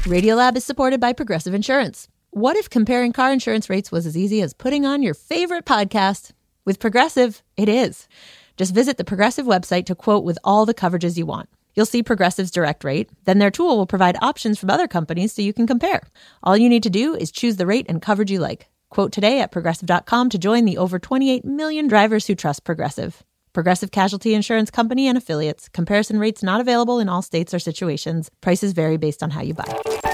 Radiolab is supported by Progressive Insurance. What if comparing car insurance rates was as easy as putting on your favorite podcast? With Progressive, it is. Just visit the Progressive website to quote with all the coverages you want. You'll see Progressive's direct rate. Then their tool will provide options from other companies so you can compare. All you need to do is choose the rate and coverage you like. Quote today at Progressive.com to join the over 28 million drivers who trust Progressive. Progressive Casualty Insurance Company and Affiliates. Comparison rates not available in all states or situations. Prices vary based on how you buy.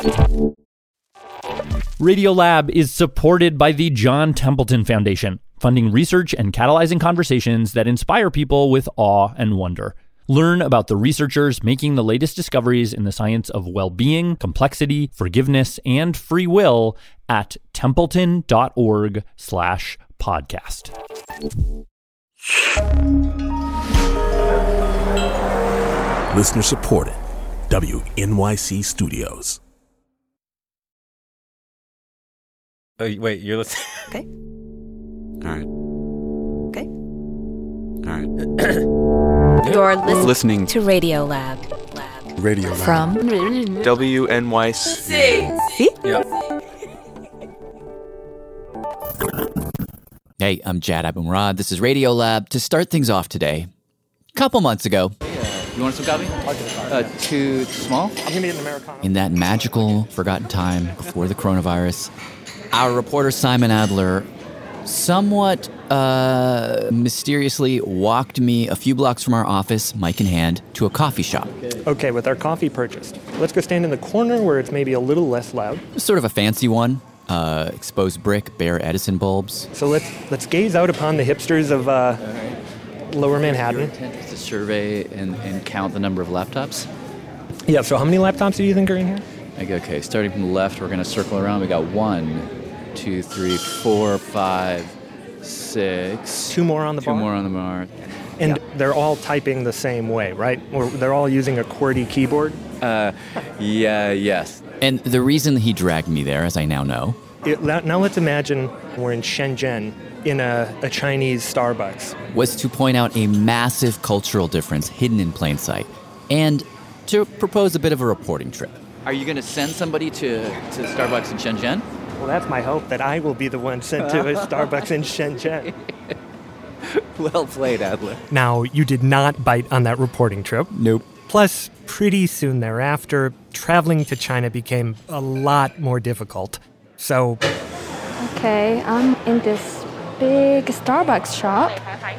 Radiolab is supported by the John Templeton Foundation, funding research and catalyzing conversations that inspire people with awe and wonder. Learn about the researchers making the latest discoveries in the science of well-being, complexity, forgiveness, and free will at templeton.org/podcast. Listener supported. WNYC Studios. Oh, wait, you're listening? Okay. All right. Okay. All right. You're Listening to Radiolab. Radio Lab. From WNYC. See? Yep. Hey, I'm Jad Abumrad. This is Radiolab. To start things off today, a couple months ago, You want some coffee? Too small? I'm gonna get an Americano. in that magical, forgotten time before the coronavirus, our reporter Simon Adler somewhat mysteriously walked me a few blocks from our office, mic in hand, to a coffee shop. Okay, with our coffee purchased, let's go stand in the corner where it's maybe a little less loud. Sort of a fancy one. Exposed brick, bare Edison bulbs. So let's gaze out upon the hipsters of Lower Manhattan. Your intent is to survey and count the number of laptops? Yeah, so how many laptops do you think are in here? Okay, starting from the left, we're going to circle around. We got 1, 2, 3, 4, 5, 6. Two more on the bar? Two more on the bar. And they're all typing the same way, right? Or they're all using a QWERTY keyboard? Yes. And the reason he dragged me there, as I now know, Now let's imagine we're in Shenzhen in a Chinese Starbucks. was to point out a massive cultural difference hidden in plain sight, and to propose a bit of a reporting trip. Are you going to send somebody to Starbucks in Shenzhen? Well, that's my hope, that I will be the one sent to a Starbucks in Shenzhen. Well played, Adler. Now, you did not bite on that reporting trip. Nope. Plus, pretty soon thereafter, traveling to China became a lot more difficult. So, Okay, I'm in this big Starbucks shop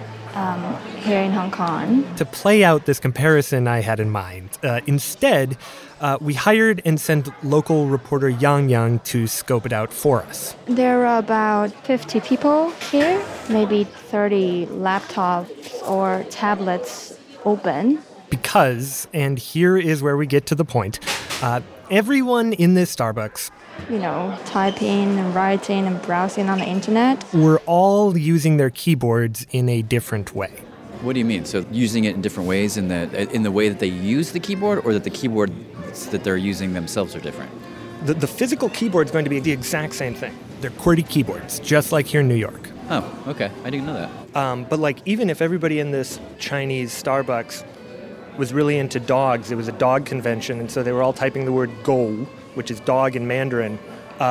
here in Hong Kong. to play out this comparison I had in mind, instead, we hired and sent local reporter Yang Yang to scope it out for us. There are about 50 people here, maybe 30 laptops or tablets open. Because, and here is where we get to the point, everyone in this Starbucks Typing and writing and browsing on the internet. were all using their keyboards in a different way. What do you mean? So using it in different ways in the way that they use the keyboard, or that the keyboards that they're using themselves are different? The physical keyboard is going to be the exact same thing. They're QWERTY keyboards, just like here in New York. Oh, okay. I didn't know that. But even if everybody in this Chinese Starbucks was really into dogs, it was a dog convention, and so they were all typing the word "gou," which is dog in Mandarin.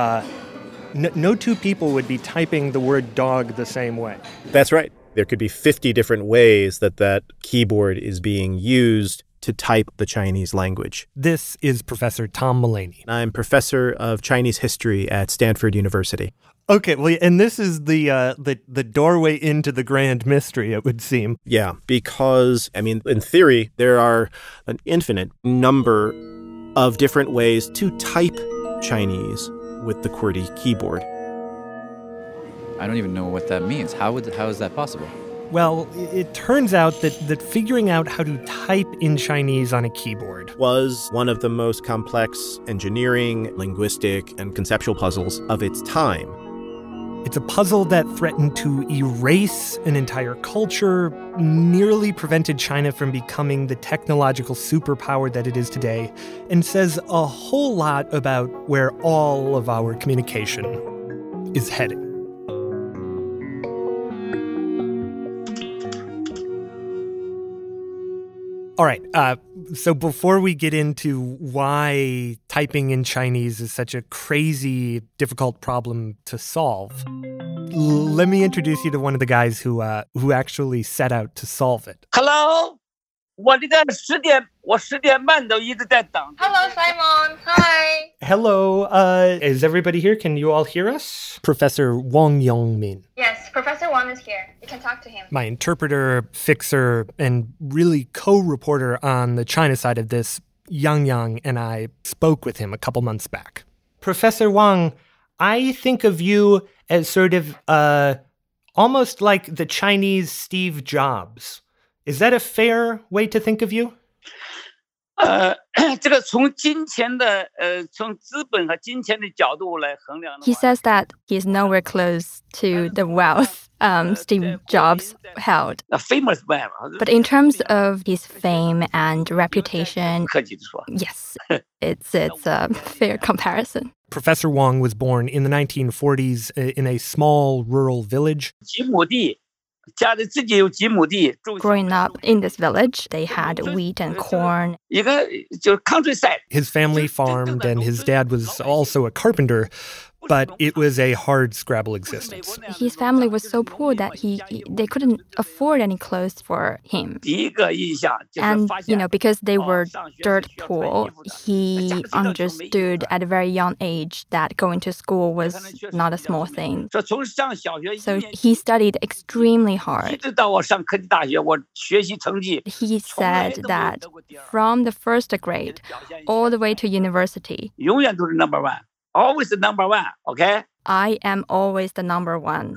No two people would be typing the word dog the same way. That's right. There could be 50 different ways that keyboard is being used to type the Chinese language. This is Professor Tom Mullaney. I'm professor of Chinese history at Stanford University. Okay, well, and this is the doorway into the grand mystery, it would seem. Yeah, because, in theory, there are an infinite number of different ways to type Chinese with the QWERTY keyboard. I don't even know what that means. How is that possible? Well, it turns out that figuring out how to type in Chinese on a keyboard was one of the most complex engineering, linguistic, and conceptual puzzles of its time. It's a puzzle that threatened to erase an entire culture, nearly prevented China from becoming the technological superpower that it is today, and says a whole lot about where all of our communication is heading. All right, So before we get into why typing in Chinese is such a crazy, difficult problem to solve, let me introduce you to one of the guys who actually set out to solve it. Hello， 我这个10点半都一直在等。Hello Simon, hi. Hello, is everybody here? Can you all hear us? Professor Wang Yongmin. Yes, Professor Wang is here. You can talk to him. My interpreter, fixer, and really co-reporter on the China side of this, Yang, and I spoke with him a couple months back. Professor Wang, I think of you as sort of almost like the Chinese Steve Jobs. Is that a fair way to think of you? 这个从金钱的从资本和金钱的角度来衡量的话。 He says that he's nowhere close to the wealth Steve Jobs held. A famous man. But in terms of his fame and reputation, 客气地说。 yes, it's a fair comparison. Professor Wang was born in the 1940s in a small rural village. 几亩地。 家里自己有几亩地。 Growing up in this village, they had wheat and corn. 一个就是 countryside. His family farmed, and his dad was also a carpenter, but it was a hard scrabble existence. His family was so poor that they couldn't afford any clothes for him. 第一个印象就是 And, 发现 because they were dirt poor, he understood at a very young age that going to school was not a small thing. 说从上小学 So he studied extremely 一 hard. 直到我上科技大学，我学习成绩 He said that from the first grade all the way to university, 永远都是 number one, always the number one, okay? I am always the number one.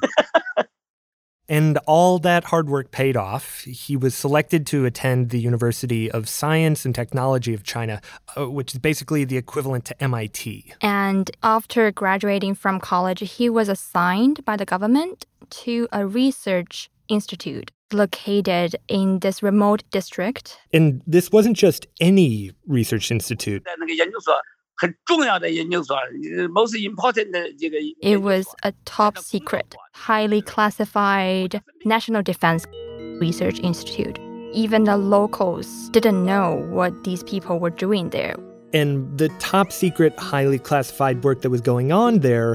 And all that hard work paid off. He was selected to attend the University of Science and Technology of China, which is basically the equivalent to MIT. And after graduating from college, he was assigned by the government to a research institute located in this remote district. And this wasn't just any research institute. 在那个研究所很重要的研究所 most important 的这个 It was a top secret, highly classified National Defense Research Institute. Even the locals didn't know what these people were doing there. And the top secret, highly classified work that was going on there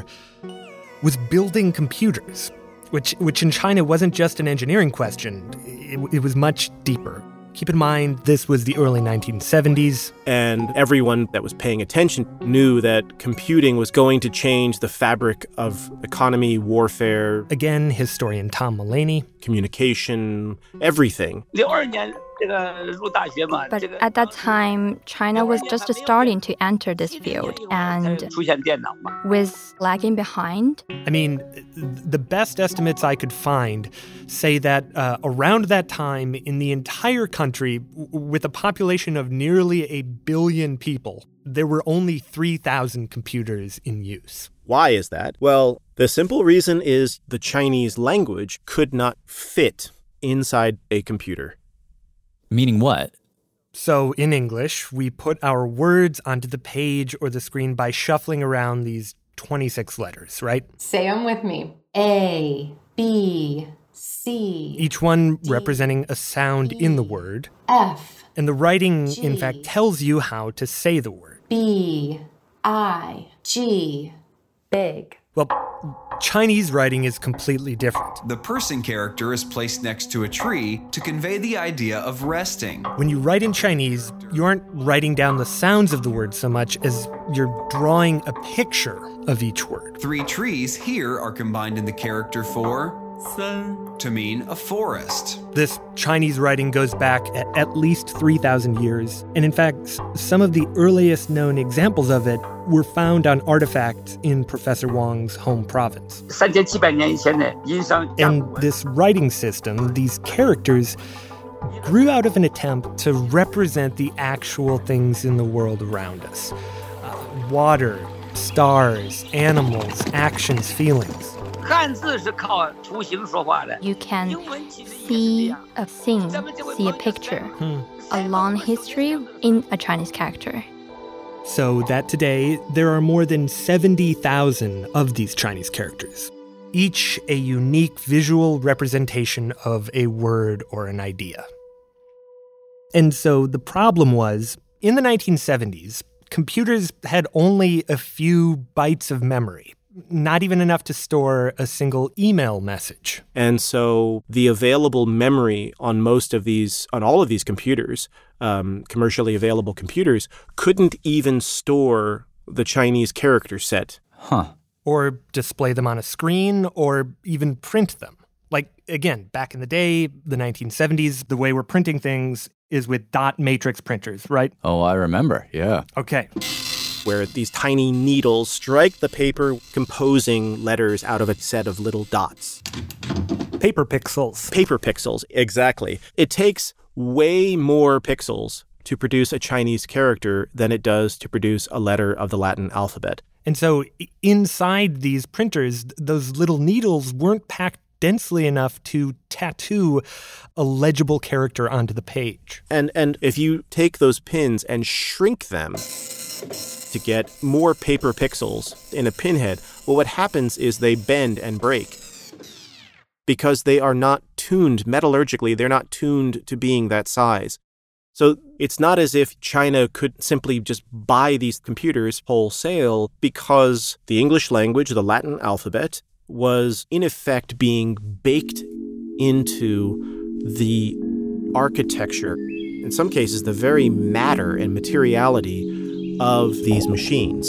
was building computers, which in China wasn't just an engineering question. It was much deeper. Keep in mind, this was the early 1970s. And everyone that was paying attention knew that computing was going to change the fabric of economy, warfare. Again, historian Tom Mulaney. Communication, everything. 62年这个入大学嘛 But at that time, China was just starting to enter this field and 出现电脑嘛 was lagging behind. I mean, the best estimates I could find say that around that time in the entire country, with a population of nearly 1 billion people, there were only 3,000 computers in use. Why is that? Well, the simple reason is the Chinese language could not fit inside a computer. Meaning what? So in English, we put our words onto the page or the screen by shuffling around these 26 letters, right? Say them with me. A, B, C. Each one representing a sound in the word. F. And the writing, G. in fact, tells you how to say the word. B, I, G. Big. Well, Chinese writing is completely different. The person character is placed next to a tree to convey the idea of resting. When you write in Chinese, you aren't writing down the sounds of the word so much as you're drawing a picture of each word. 3 trees here are combined in the character for to mean a forest. This Chinese writing goes back at least 3,000 years. And in fact, some of the earliest known examples of it were found on artifacts in Professor Wang's home province. 3700年以前的殷商 And this writing system, these characters, grew out of an attempt to represent the actual things in the world around us. Water, stars, animals, actions, feelings. 汉字是靠图形说话的 You can see a scene, see a picture, a long history in a Chinese character. So that today, there are more than 70,000 of these Chinese characters, each a unique visual representation of a word or an idea. And so the problem was, in the 1970s, computers had only a few bytes of memory, not even enough to store a single email message. And so the available memory on all of these computers, commercially available computers, couldn't even store the Chinese character set. Or display them on a screen, or even print them. Like, again, back in the day, the 1970s, the way we're printing things is with dot matrix printers, right? Oh, I remember, yeah. Okay. Where these tiny needles strike the paper, composing letters out of a set of little dots. Paper pixels. Paper pixels, exactly. It takes way more pixels to produce a Chinese character than it does to produce a letter of the Latin alphabet. And so inside these printers, those little needles weren't packed densely enough to tattoo a legible character onto the page. And if you take those pins and shrink them to get more paper pixels in a pinhead, well, what happens is they bend and break because they are not tuned metallurgically. They're not tuned to being that size. So it's not as if China could simply just buy these computers wholesale, because the English language, the Latin alphabet, was in effect being baked into the architecture, in some cases the very matter and materiality of these machines.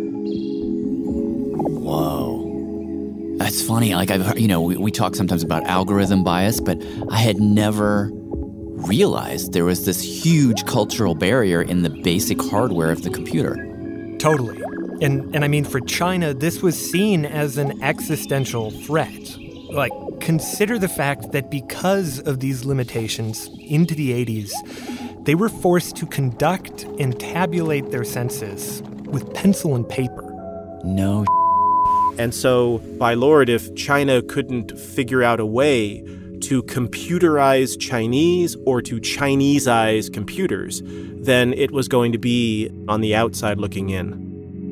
Whoa. That's funny. Like, I've heard, we talk sometimes about algorithm bias, but I had never realized there was this huge cultural barrier in the basic hardware of the computer. Totally. And I mean, for China, this was seen as an existential threat. Like, consider the fact that because of these limitations, into the 80s, they were forced to conduct and tabulate their census with pencil and paper. No. And so, by Lord, if China couldn't figure out a way to computerize Chinese or to Chineseize computers, then it was going to be on the outside looking in.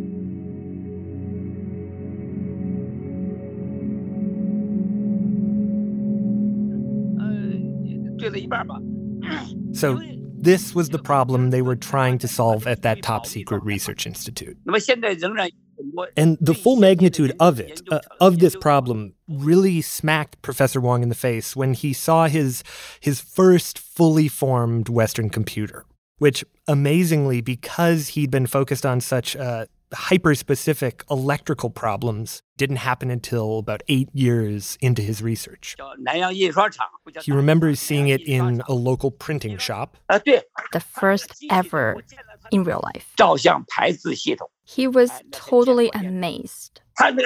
So this was the problem they were trying to solve at that top-secret research institute. And the full magnitude of it, of this problem, really smacked Professor Wang in the face when he saw his first fully formed Western computer, which, amazingly, because he'd been focused on such hyper-specific electrical problems, didn't happen until about 8 years into his research. He remembers seeing it in a local printing shop. The first ever in real life. He was totally amazed.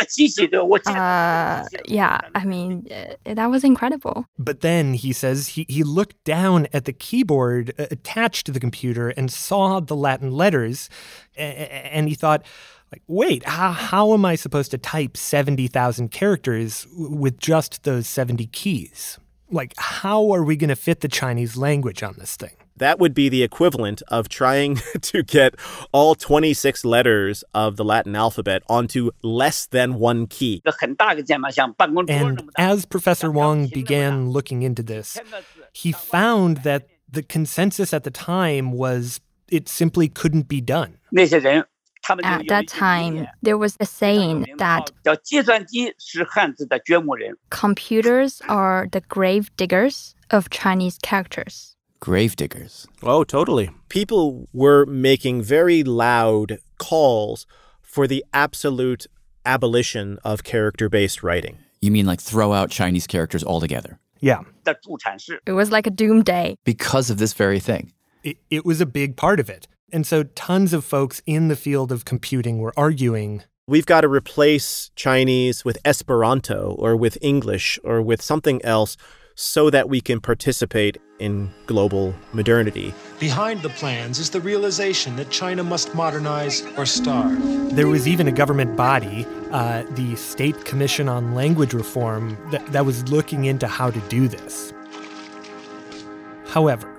That was incredible. But then, he says, he looked down at the keyboard attached to the computer and saw the Latin letters, and he thought, like, wait, how am I supposed to type 70,000 characters with just those 70 keys? Like, how are we going to fit the Chinese language on this thing? That would be the equivalent of trying to get all 26 letters of the Latin alphabet onto less than one key. And as Professor Wang began looking into this, he found that the consensus at the time was it simply couldn't be done. At that time, there was a saying that computers are the grave diggers of Chinese characters. Grave diggers. Oh, totally. People were making very loud calls for the absolute abolition of character-based writing. You mean like throw out Chinese characters altogether? Yeah. It was like a doomsday. Because of this very thing. It was a big part of it. And so tons of folks in the field of computing were arguing, we've got to replace Chinese with Esperanto or with English or with something else so that we can participate in global modernity. Behind the plans is the realization that China must modernize or starve. There was even a government body, the State Commission on Language Reform, that was looking into how to do this. However,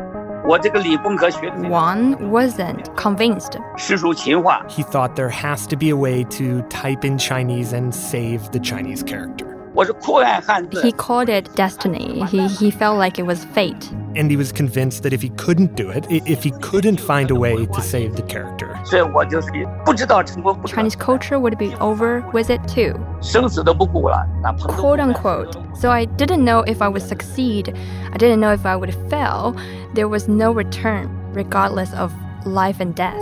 Wang wasn't convinced. He thought there has to be a way to type in Chinese and save the Chinese character. He called it destiny. He felt like it was fate. And he was convinced that if he couldn't do it, if he couldn't find a way to save the character, Chinese culture would be over with it too. Quote unquote. So I didn't know if I would succeed. I didn't know if I would fail. There was no return, regardless of life and death.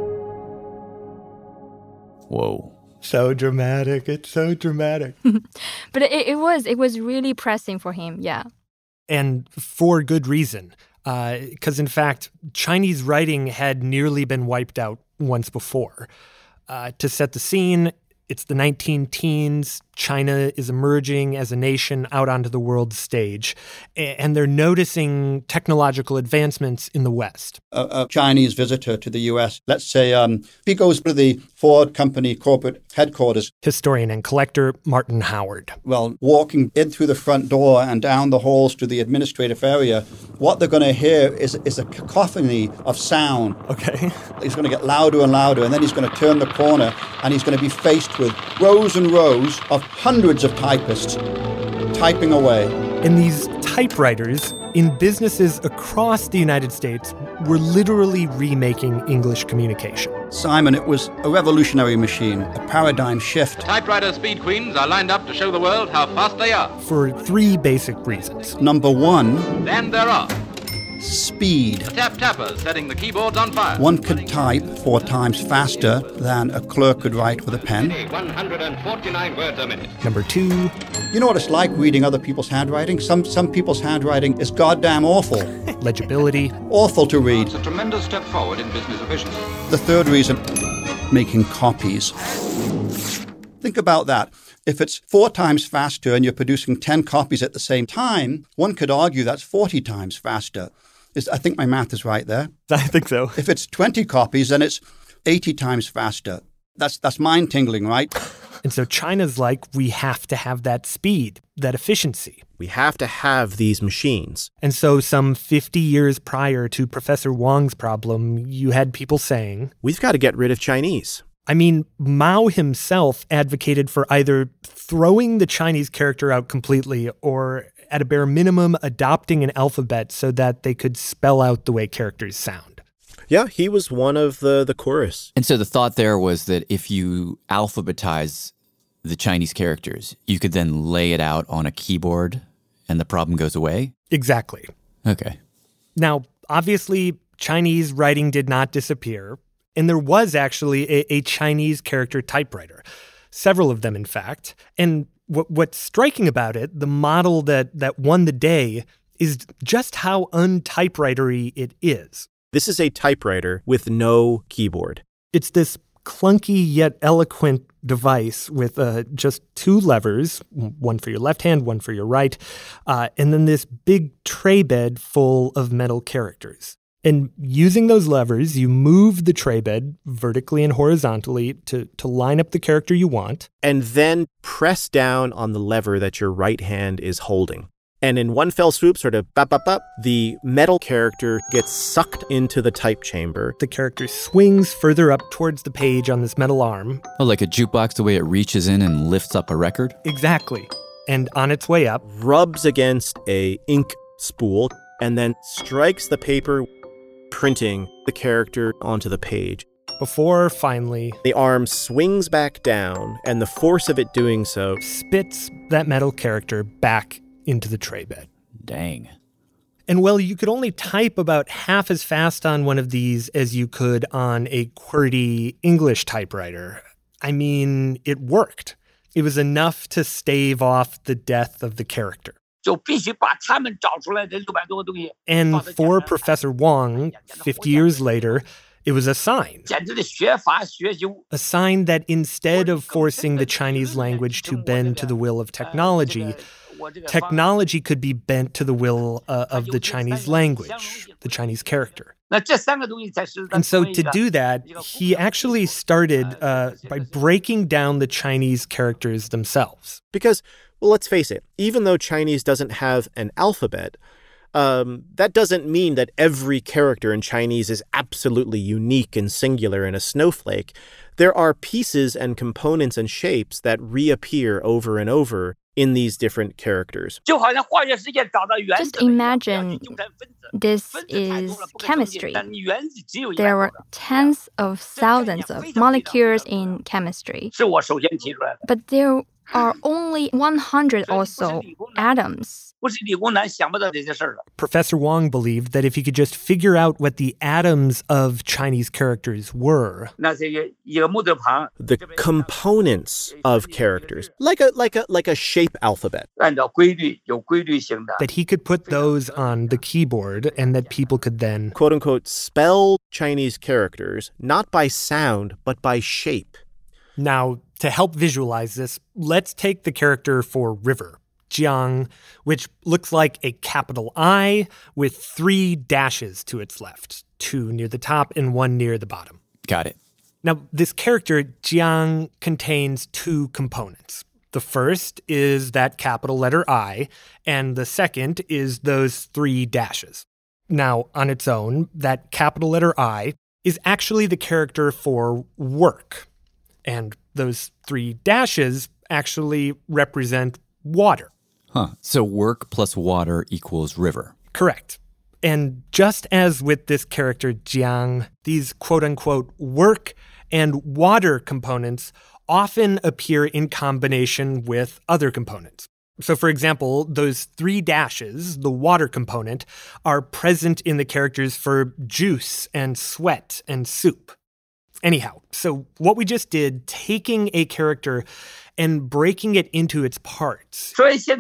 Whoa. So dramatic. It's so dramatic. But it was really pressing for him, yeah. And for good reason. Because, in fact, Chinese writing had nearly been wiped out once before. To set the scene, it's the 19-teens. China is emerging as a nation out onto the world stage. And they're noticing technological advancements in the West. A Chinese visitor to the U.S., let's say he goes to the Ford Company corporate headquarters. Historian and collector Martin Howard. Well, walking in through the front door and down the halls to the administrative area, what they're going to hear is a cacophony of sound. Okay. He's going to get louder and louder, and then he's going to turn the corner, and he's going to be faced with rows and rows of hundreds of typists typing away. And these typewriters in businesses across the United States were literally remaking English communication. Simon, it was a revolutionary machine, a paradigm shift. Typewriter speed queens are lined up to show the world how fast they are. For three basic reasons. Number one, then there are speed. The tappers setting the keyboards on fire. One could type 4 times faster than a clerk could write with a pen. 149 words a minute. Number 2. You know what it's like reading other people's handwriting? Some people's handwriting is goddamn awful. Legibility. Awful to read. It's a tremendous step forward in business efficiency. The third reason, making copies. Think about that. If it's 4 times faster and you're producing 10 copies at the same time, one could argue that's 40 times faster. I think my math is right there. I think so. If it's 20 copies, then it's 80 times faster. That's mind-tingling, right? And so China's like, we have to have that speed, that efficiency. We have to have these machines. And so some 50 years prior to Professor Wong's problem, you had people saying, we've got to get rid of Chinese. I mean, Mao himself advocated for either throwing the Chinese character out completely or, at a bare minimum, adopting an alphabet so that they could spell out the way characters sound. Yeah, he was one of the chorus. And so the thought there was that if you alphabetize the Chinese characters, you could then lay it out on a keyboard and the problem goes away? Exactly. Okay. Now, obviously, Chinese writing did not disappear. And there was actually a Chinese character typewriter, several of them, in fact. And what's striking about it, the model that won the day, is just how untypewritery it is. This is a typewriter with no keyboard. It's this clunky yet eloquent device with just 2 levers, one for your left hand, one for your right, and then this big tray bed full of metal characters. And using those levers, you move the tray bed vertically and horizontally to line up the character you want. And then press down on the lever that your right hand is holding. And in one fell swoop, sort of bop, bop, bop, the metal character gets sucked into the type chamber. The character swings further up towards the page on this metal arm. Oh, like a jukebox, the way it reaches in and lifts up a record? Exactly. And on its way up, rubs against a ink spool and then strikes the paper, printing the character onto the page. Before, finally, the arm swings back down, and the force of it doing so spits that metal character back into the tray bed. Dang. And well, you could only type about half as fast on one of these as you could on a QWERTY English typewriter. I mean, it worked. It was enough to stave off the death of the character. And for Professor Wong, 50 years later, it was a sign. A sign that instead of forcing the Chinese language to bend to the will of technology, technology could be bent to the will of the Chinese language, the Chinese character. And so to do that, he actually started by breaking down the Chinese characters themselves. Because, well, let's face it, even though Chinese doesn't have an alphabet, that doesn't mean that every character in Chinese is absolutely unique and singular and a snowflake. There are pieces and components and shapes that reappear over and over in these different characters. Just imagine this is chemistry. There are tens of thousands of molecules in chemistry. But there are only 100 or so atoms. Professor Wang believed that if he could just figure out what the atoms of Chinese characters were, the components of characters, like a shape alphabet, that he could put those on the keyboard and that people could then, quote unquote, spell Chinese characters not by sound but by shape. Now, to help visualize this, let's take the character for river, Jiang, which looks like a capital I with 3 dashes to its left, 2 near the top and 1 near the bottom. Got it. Now, this character, Jiang, contains 2 components. The first is that capital letter I, and the second is those 3 dashes. Now, on its own, that capital letter I is actually the character for work. And those 3 dashes actually represent water. Huh. So work plus water equals river. Correct. And just as with this character, Jiang, these quote-unquote work and water components often appear in combination with other components. So, for example, those 3 dashes, the water component, are present in the characters for juice and sweat and soup. Anyhow, so what we just did, taking a character and breaking it into its parts,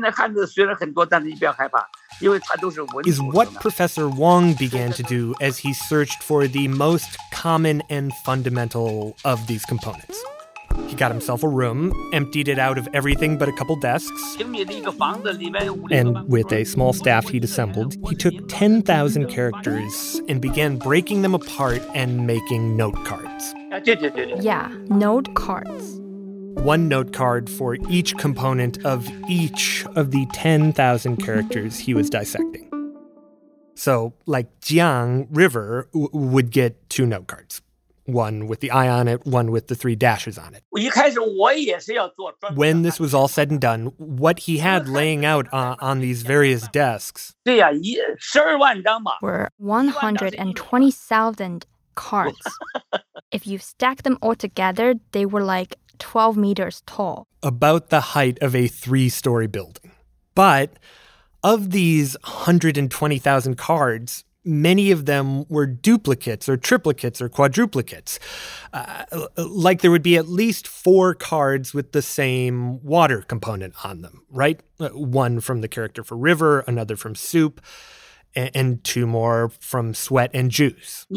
is what Professor Wang began to do as he searched for the most common and fundamental of these components. He got himself a room, emptied it out of everything but a couple desks, and with a small staff he'd assembled, he took 10,000 characters and began breaking them apart and making note cards. Yeah, note cards. 1 note card for each component of each of the 10,000 characters he was dissecting. So, like Jiang, river, would get 2 note cards. 1 with the I on it, 1 with the 3 dashes on it. When this was all said and done, what he had laying out on these various desks were 120,000 cards. If you stack them all together, they were like 12 meters tall. About the height of a 3-story building. But of these 120,000 cards, many of them were duplicates or triplicates or quadruplicates. Like there would be at least 4 cards with the same water component on them, right? 1 from the character for river, another from soup, and 2 more from sweat and juice.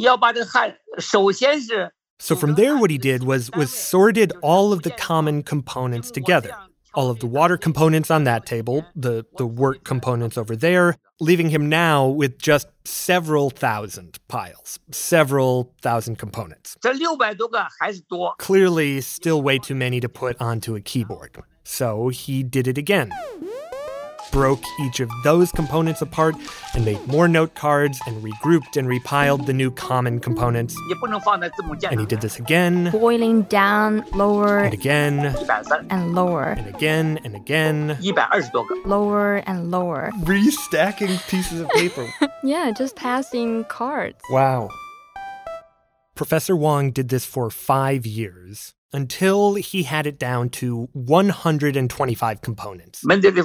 So from there, what he did was sorted all of the common components together. All of the water components on that table, the work components over there, leaving him now with just several thousand piles, several thousand components. Clearly, still way too many to put onto a keyboard. So he did it again. Broke each of those components apart and made more note cards and regrouped and repiled the new common components. And he did this again. Boiling down, lower. And again. And lower. And again and again. Lower and lower. Restacking pieces of paper. Yeah, just passing cards. Wow. Professor Wang did this for 5 years. Until he had it down to 125 components.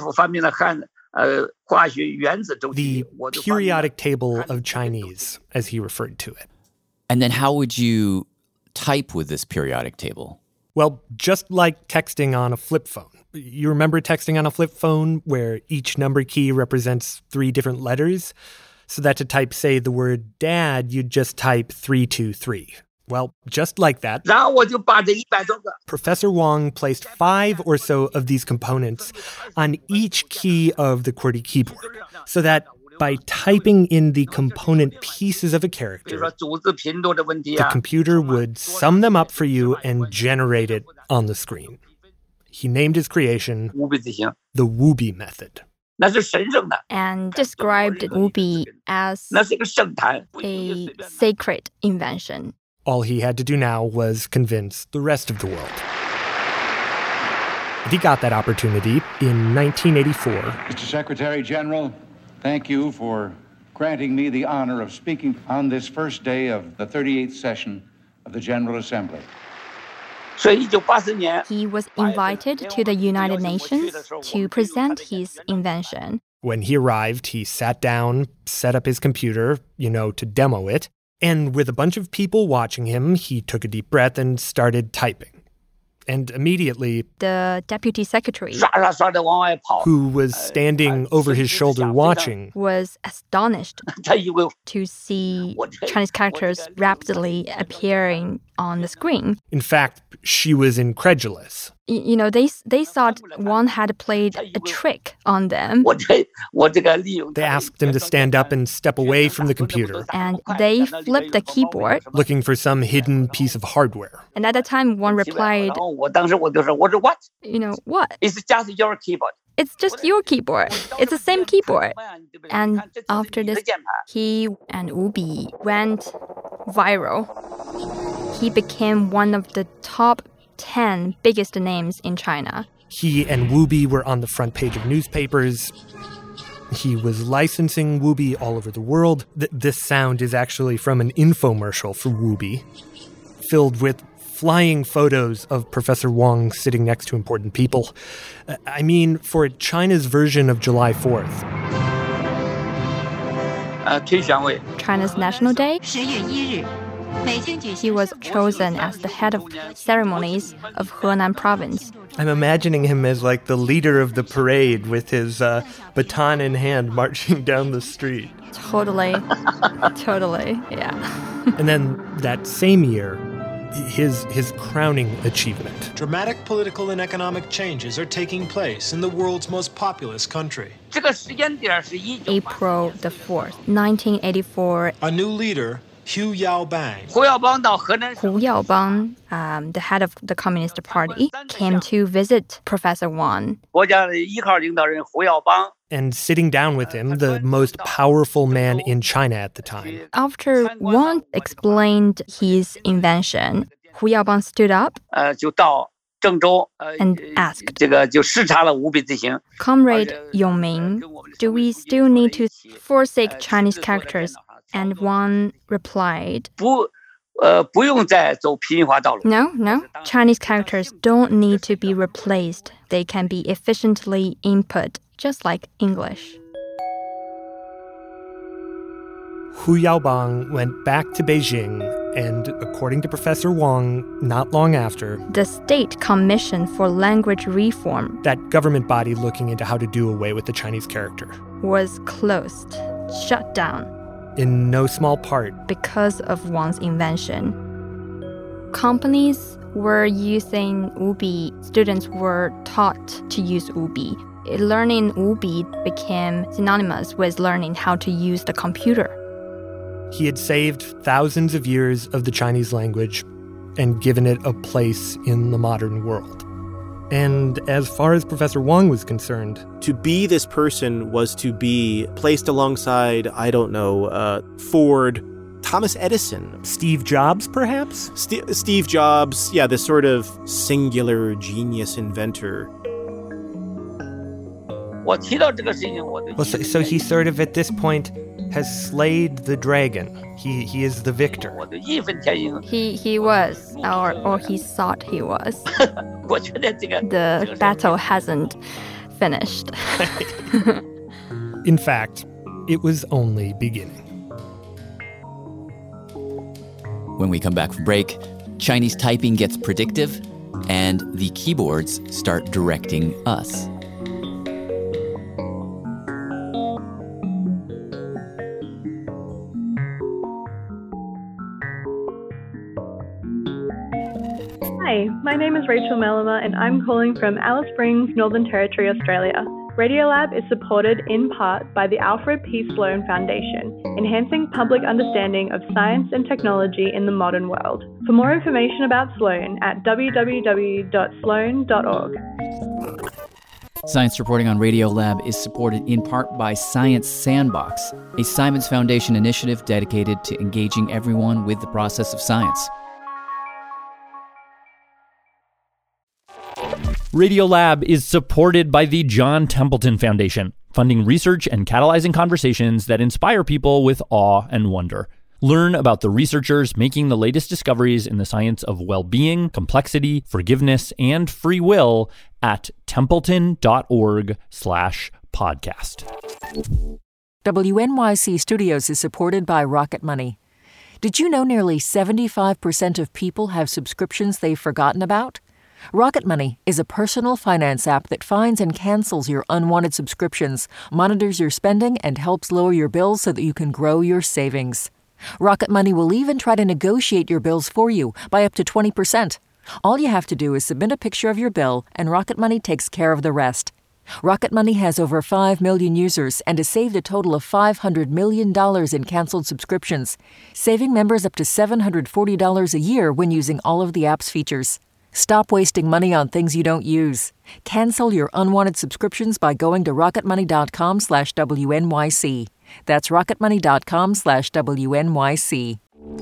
The periodic table of Chinese, as he referred to it. And then how would you type with this periodic table? Well, just like texting on a flip phone. You remember texting on a flip phone where each number key represents 3 different letters? So that to type, say, the word dad, you'd just type 323. Well, just like that, Professor Wang placed 5 or so of these components on each key of the QWERTY keyboard, so that by typing in the component pieces of a character, the computer would sum them up for you and generate it on the screen. He named his creation the Wubi method. And described Wubi as a sacred invention. All he had to do now was convince the rest of the world. He got that opportunity in 1984. Mr. Secretary General, thank you for granting me the honor of speaking on this first day of the 38th session of the General Assembly. He was invited to the United Nations to present his invention. When he arrived, he sat down, set up his computer, to demo it. And with a bunch of people watching him, he took a deep breath and started typing. And immediately, the deputy secretary, who was standing over his shoulder watching, was astonished to see Chinese characters rapidly appearing on the screen. In fact, she was incredulous. They thought Wang had played a trick on them. They asked him to stand up and step away from the computer. And they flipped the keyboard, looking for some hidden piece of hardware. And at the time, Wang replied, what? It's just your keyboard. It's just your keyboard. It's the same keyboard. And after this, he and Wu Bi went viral. He became one of the top 10 biggest names in China. He and Wu Bi were on the front page of newspapers. He was licensing Wu Bi all over the world. This sound is actually from an infomercial for Wu Bi, filled with flying photos of Professor Wang sitting next to important people. For China's version of July 4th. China's National Day. He was chosen as the head of ceremonies of Henan province. I'm imagining him as like the leader of the parade with his baton in hand marching down the street. Totally, yeah. And then that same year, his crowning achievement. Dramatic political and economic changes are taking place in the world's most populous country. April the 4th, 1984. A new leader, Hu Yaobang. Hu Yaobang, the head of the Communist Party, came to visit Professor Wang. And sitting down with him, the most powerful man in China at the time. After Wang explained his invention, Hu Yaobang stood up and asked, Comrade Yongming, do we still need to forsake Chinese characters? And Wang replied, No. Chinese characters don't need to be replaced. They can be efficiently input, just like English. Hu Yaobang went back to Beijing, and according to Professor Wang, not long after, the State Commission for Language Reform, that government body looking into how to do away with the Chinese character, was closed, shut down. In no small part because of Wang's invention. Companies were using Wu Bi. Students were taught to use Wu Bi. Learning Wu Bi became synonymous with learning how to use the computer. He had saved thousands of years of the Chinese language and given it a place in the modern world. And as far as Professor Wang was concerned, to be this person was to be placed alongside, Ford, Thomas Edison. Steve Jobs, perhaps? Steve Jobs, this sort of singular genius inventor. So he sort of, at this point, has slayed the dragon. He is the victor. He was, or he thought he was. The battle hasn't finished. In fact, it was only beginning. When we come back from break, Chinese typing gets predictive, and the keyboards start directing us. Hi, my name is Rachel Mellama and I'm calling from Alice Springs, Northern Territory, Australia. Radiolab is supported in part by the Alfred P. Sloan Foundation, enhancing public understanding of science and technology in the modern world. For more information about Sloan at www.sloan.org. Science reporting on Radiolab is supported in part by Science Sandbox, a Simons Foundation initiative dedicated to engaging everyone with the process of science. Radiolab is supported by the John Templeton Foundation, funding research and catalyzing conversations that inspire people with awe and wonder. Learn about the researchers making the latest discoveries in the science of well-being, complexity, forgiveness, and free will at templeton.org/podcast. WNYC Studios is supported by Rocket Money. Did you know nearly 75% of people have subscriptions they've forgotten about? Rocket Money is a personal finance app that finds and cancels your unwanted subscriptions, monitors your spending, and helps lower your bills so that you can grow your savings. Rocket Money will even try to negotiate your bills for you by up to 20%. All you have to do is submit a picture of your bill, and Rocket Money takes care of the rest. Rocket Money has over 5 million users and has saved a total of $500 million in canceled subscriptions, saving members up to $740 a year when using all of the app's features. Stop wasting money on things you don't use. Cancel your unwanted subscriptions by going to rocketmoney.com/WNYC. That's rocketmoney.com/WNYC.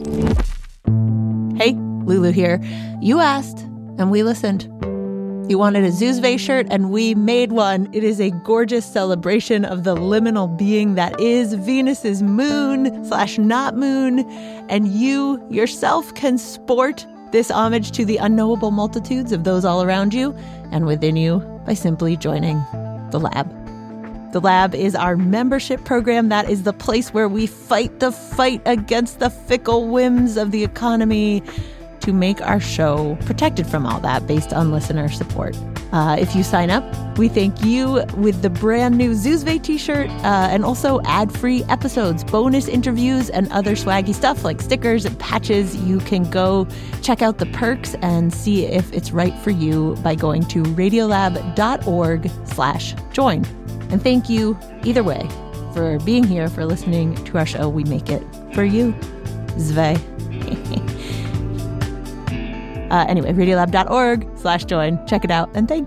Hey, Lulu here. You asked, and we listened. You wanted a Zuzve shirt, and we made one. It is a gorgeous celebration of the liminal being that is Venus's moon/not moon, and you yourself can sport this homage to the unknowable multitudes of those all around you and within you by simply joining the Lab. The Lab is our membership program. That is the place where we fight the fight against the fickle whims of the economy to make our show protected from all that based on listener support. If you sign up, we thank you with the brand new Zuzve t-shirt and also ad-free episodes, bonus interviews, and other swaggy stuff like stickers and patches. You can go check out the perks and see if it's right for you by going to radiolab.org/join. And thank you, either way, for being here, for listening to our show. We make it for you. Zve. Anyway, radiolab.org/join. Check it out, and thanks.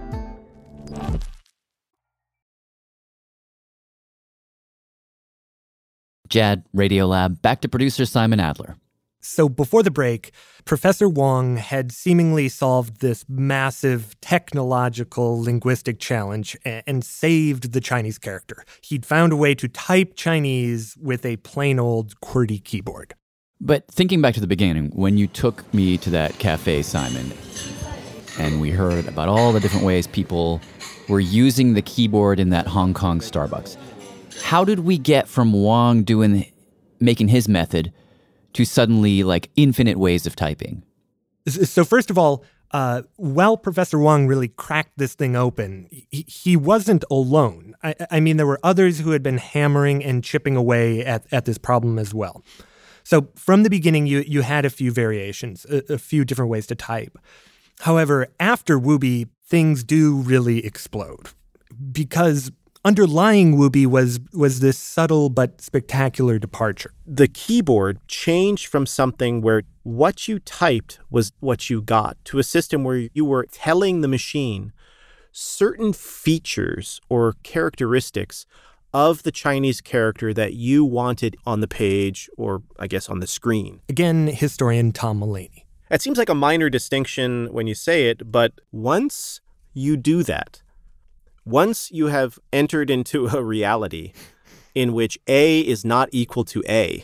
Jad, Radiolab, back to producer Simon Adler. So before the break, Professor Wang had seemingly solved this massive technological linguistic challenge and saved the Chinese character. He'd found a way to type Chinese with a plain old QWERTY keyboard. But thinking back to the beginning, when you took me to that cafe, Simon, and we heard about all the different ways people were using the keyboard in that Hong Kong Starbucks, how did we get from Wang making his method to suddenly like infinite ways of typing? So first of all, while Professor Wang really cracked this thing open, he wasn't alone. I mean, there were others who had been hammering and chipping away at this problem as well. So from the beginning, you had a few variations, a few different ways to type. However, after Wubi, things do really explode, because underlying Wubi was this subtle but spectacular departure. The keyboard changed from something where what you typed was what you got to a system where you were telling the machine certain features or characteristics of the Chinese character that you wanted on the page or, I guess, on the screen. Again, historian Tom Mullaney. It seems like a minor distinction when you say it, but once you do that, once you have entered into a reality in which A is not equal to A,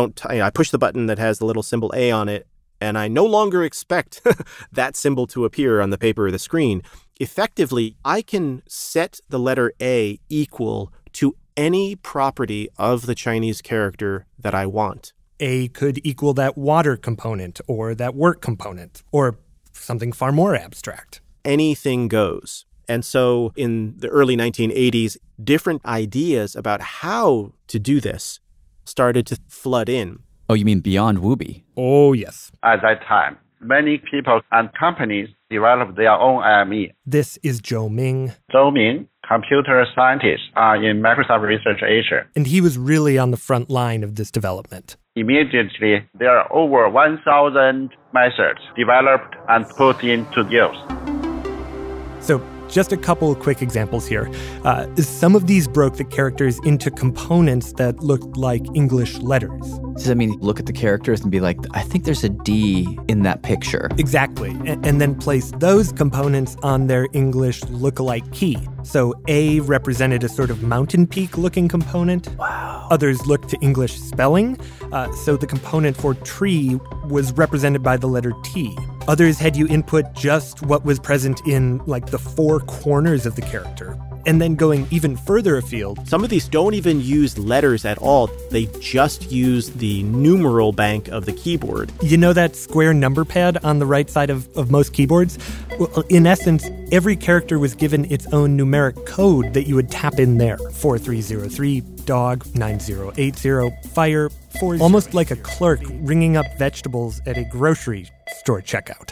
I push the button that has the little symbol A on it, and I no longer expect that symbol to appear on the paper or the screen. Effectively, I can set the letter A equal to any property of the Chinese character that I want. A could equal that water component or that work component or something far more abstract. Anything goes. And so in the early 1980s, different ideas about how to do this started to flood in. Oh, you mean beyond Wubi? Oh, yes. At that time, many people and companies developed their own IME. This is Zhou Ming. Zhou Ming, computer scientist in Microsoft Research Asia. And he was really on the front line of this development. Immediately, there are over 1,000 methods developed and put into use. So Just a couple of quick examples here. Some of these broke the characters into components that looked like English letters. Does that mean look at the characters and be like, I think there's a D in that picture? Exactly. And then place those components on their English lookalike key. So A represented a sort of mountain peak-looking component. Wow. Others looked to English spelling. So the component for tree was represented by the letter T. Others had you input just what was present in, like, the four corners of the character. And then going even further afield. Some of these don't even use letters at all. They just use the numeral bank of the keyboard. You know that square number pad on the right side of most keyboards? Well, in essence, every character was given its own numeric code that you would tap in there. 4303, dog, 9080, fire, 40. Almost like a clerk ringing up vegetables at a grocery store checkout.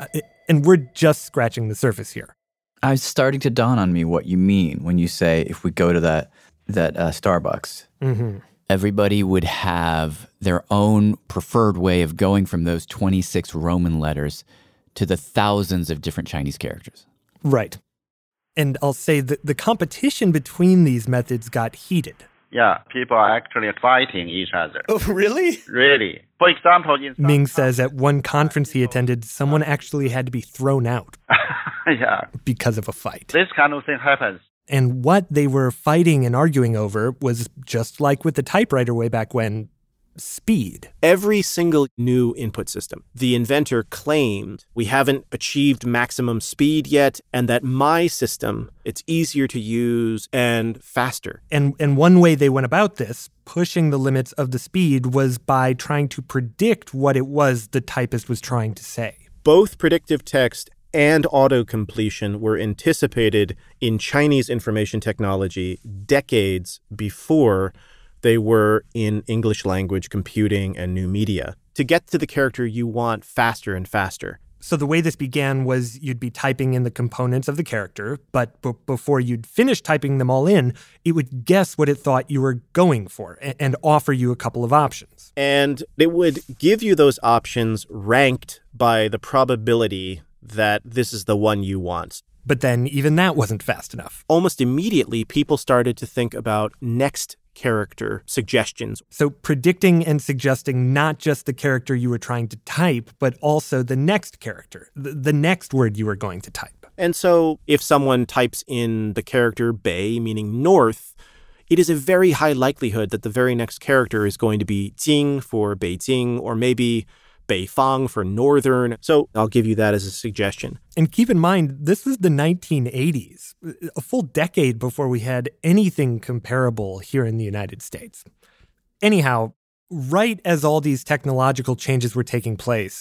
And we're just scratching the surface here. It's starting to dawn on me what you mean when you say if we go to that Starbucks, everybody would have their own preferred way of going from those 26 Roman letters to the thousands of different Chinese characters. Right. And I'll say that the competition between these methods got heated. Yeah, people are actually fighting each other. Oh, really? Really. For example, Ming says at one conference he attended, someone actually had to be thrown out. Yeah. Because of a fight. This kind of thing happens. And what they were fighting and arguing over was just like with the typewriter way back when, speed. Every single new input system, the inventor claimed we haven't achieved maximum speed yet, and that my system, it's easier to use and faster. And one way they went about this, pushing the limits of the speed, was by trying to predict what it was the typist was trying to say. Both predictive text and auto-completion were anticipated in Chinese information technology decades before they were in English language computing and new media, to get to the character you want faster and faster. So the way this began was you'd be typing in the components of the character, but before you'd finish typing them all in, it would guess what it thought you were going for and offer you a couple of options. And it would give you those options ranked by the probability that this is the one you want. But then even that wasn't fast enough. Almost immediately, people started to think about next character suggestions. So predicting and suggesting not just the character you were trying to type, but also the next character, the next word you were going to type. And so if someone types in the character Bei, meaning north, it is a very high likelihood that the very next character is going to be Jing for Beijing, or maybe Beifang for northern. So I'll give you that as a suggestion. And keep in mind, this was the 1980s, a full decade before we had anything comparable here in the United States. Anyhow, right as all these technological changes were taking place,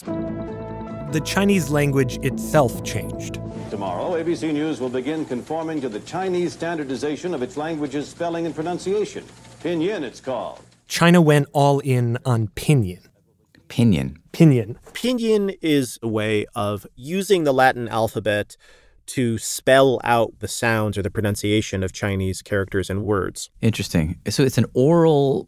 the Chinese language itself changed. Tomorrow, ABC News will begin conforming to the Chinese standardization of its language's spelling and pronunciation. Pinyin, it's called. China went all in on Pinyin. Pinyin. Pinyin is a way of using the Latin alphabet to spell out the sounds or the pronunciation of Chinese characters and words. Interesting. So it's an oral.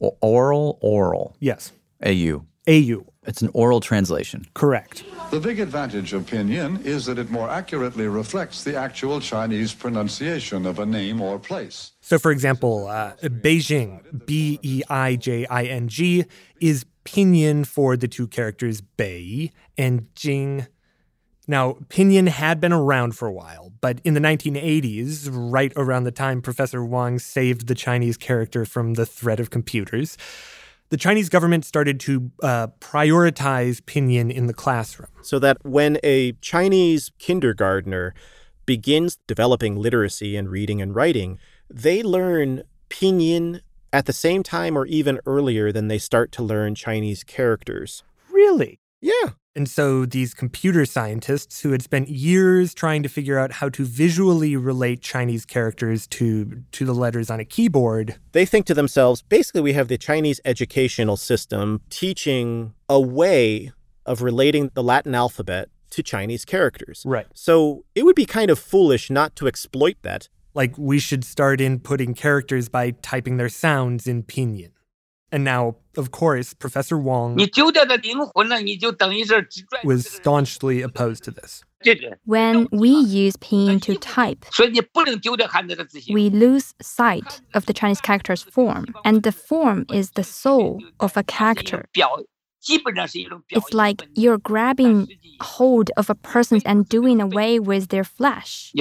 Yes. AU. It's an oral translation. Correct. The big advantage of Pinyin is that it more accurately reflects the actual Chinese pronunciation of a name or place. So, for example, Beijing, Beijing, is Pinyin for the two characters Bei and Jing. Now, Pinyin had been around for a while, but in the 1980s, right around the time Professor Wang saved the Chinese character from the threat of computers, the Chinese government started to prioritize Pinyin in the classroom. So that when a Chinese kindergartner begins developing literacy and reading and writing, they learn Pinyin at the same time or even earlier than they start to learn Chinese characters. Really? Yeah. And so these computer scientists who had spent years trying to figure out how to visually relate Chinese characters to the letters on a keyboard, they think to themselves, basically we have the Chinese educational system teaching a way of relating the Latin alphabet to Chinese characters. Right. So it would be kind of foolish not to exploit that. Like we should start inputting characters by typing their sounds in Pinyin. And now, of course, Professor Wang was staunchly opposed to this. When we use pinyin to type, we lose sight of the Chinese character's form, and the form is the soul of a character. It's like you're grabbing hold of a person and doing away with their flesh.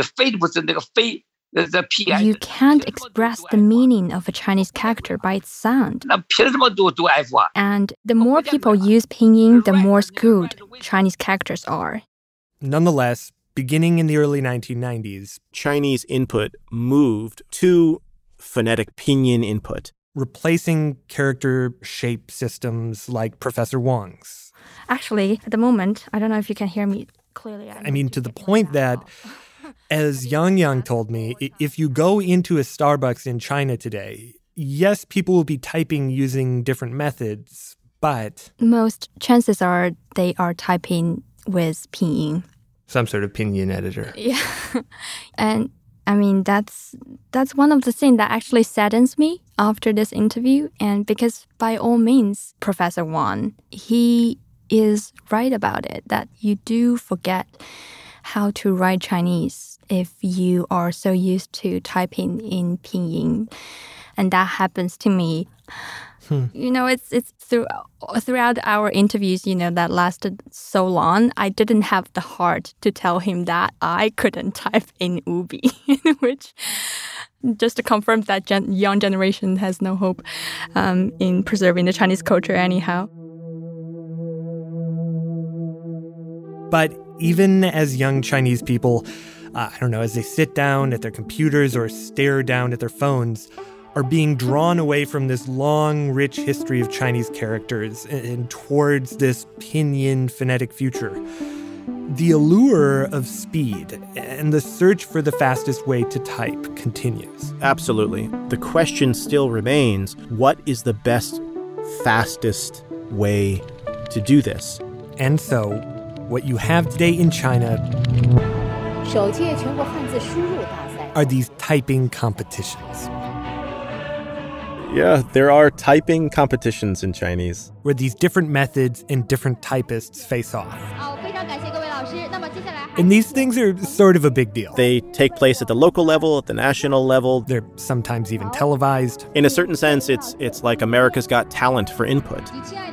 You can't express the meaning of a Chinese character by its sound. And the more people use pinyin, the more screwed Chinese characters are. Nonetheless, beginning in the early 1990s, Chinese input moved to phonetic pinyin input, replacing character shape systems like Professor Wang's. Actually, at the moment, I don't know if you can hear me clearly. I mean, to the point that, as Yang told me, if you go into a Starbucks in China today, yes, people will be typing using different methods, but most chances are they are typing with pinyin. Some sort of pinyin editor. Yeah. And I mean, that's one of the things that actually saddens me after this interview. And because by all means, Professor Wang, he is right about it, that you do forget how to write Chinese if you are so used to typing in pinyin. And that happens to me. You know, it's throughout our interviews, that lasted so long, I didn't have the heart to tell him that I couldn't type in Ubi, which just to confirm that young generation has no hope in preserving the Chinese culture anyhow. But even as young Chinese people, as they sit down at their computers or stare down at their phones, are being drawn away from this long, rich history of Chinese characters and towards this pinyin phonetic future. The allure of speed and the search for the fastest way to type continues. Absolutely. The question still remains, what is the best, fastest way to do this? And so, what you have today in China are these typing competitions. Yeah, there are typing competitions in Chinese, where these different methods and different typists face off. And these things are sort of a big deal. They take place at the local level, at the national level. They're sometimes even televised. In a certain sense, it's like America's Got Talent for input.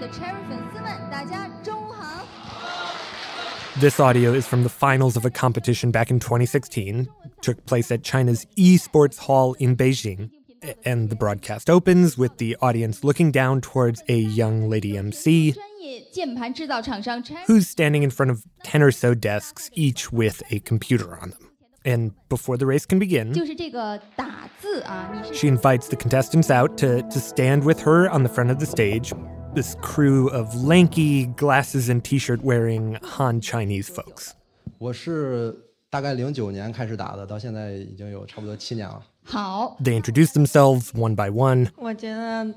This audio is from the finals of a competition back in 2016. It took place at China's eSports Hall in Beijing. And the broadcast opens with the audience looking down towards a young lady MC who's standing in front of 10 or so desks, each with a computer on them. And before the race can begin, she invites the contestants out to stand with her on the front of the stage. This crew of lanky, glasses and t-shirt wearing Han Chinese folks. 我是大概09年开始打的，到现在已经有差不多7年了。 They introduce themselves one by one. And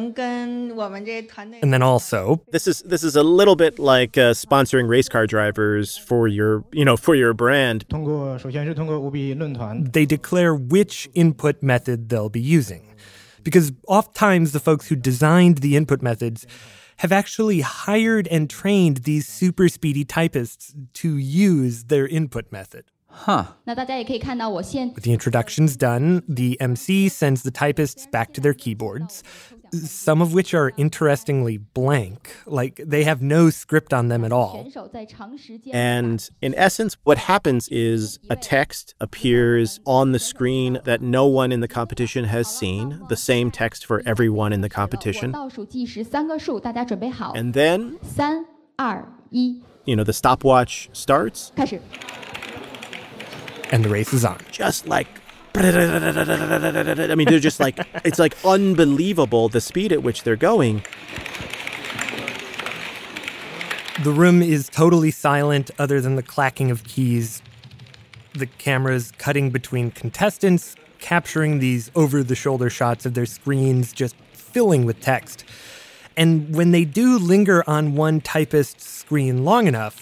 then also, this is a little bit like sponsoring race car drivers for your brand. They declare which input method they'll be using. Because oftentimes the folks who designed the input methods have actually hired and trained these super speedy typists to use their input method. Huh. With the introductions done, the MC sends the typists back to their keyboards, some of which are interestingly blank, like they have no script on them at all. And in essence, what happens is a text appears on the screen that no one in the competition has seen, the same text for everyone in the competition. And then, 3, 2, 1. The stopwatch starts. 开始. And the race is on. Just like, I mean, they're just like, it's like unbelievable the speed at which they're going. The room is totally silent other than the clacking of keys. The camera's cutting between contestants, capturing these over-the-shoulder shots of their screens just filling with text. And when they do linger on one typist's screen long enough,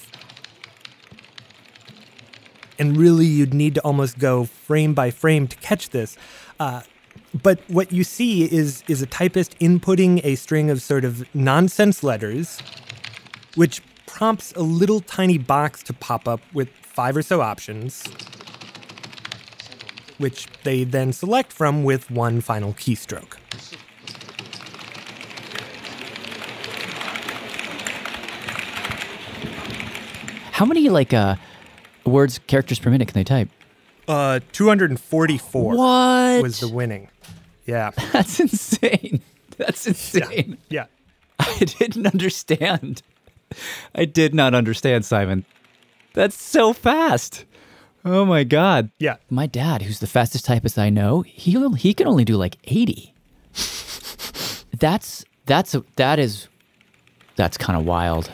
and really you'd need to almost go frame by frame to catch this. But what you see is a typist inputting a string of sort of nonsense letters, which prompts a little tiny box to pop up with 5 or so options, which they then select from with one final keystroke. How many, words, characters per minute can they type? 244 What? was the winning. Yeah. That's insane. That's insane. Yeah. I didn't understand. I did not understand, Simon. That's so fast. Oh, my God. Yeah. My dad, who's the fastest typist I know, he can only do 80. That's kind of wild.